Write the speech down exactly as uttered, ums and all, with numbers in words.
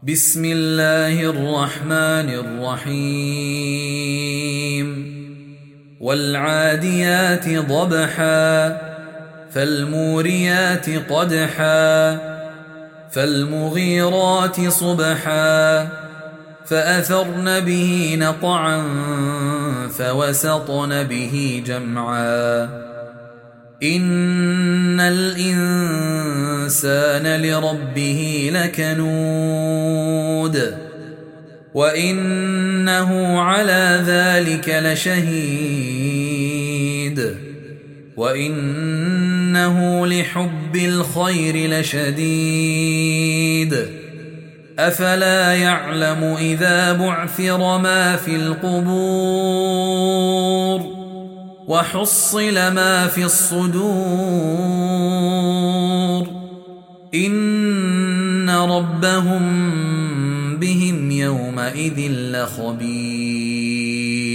بسم الله الرحمن الرحيم والعاديات ضبحا فالموريات قدحا فالمغيرات صبحا فأثرن به نقعا فوسطن به جمعا إن الإنسان لربه لكنود وإنه على ذلك لشهيد وإنه لحب الخير لشديد أفلا يعلم إذا بعثر ما في القبور وحصل ما في الصدور إن ربهم بهم يومئذ لخبير.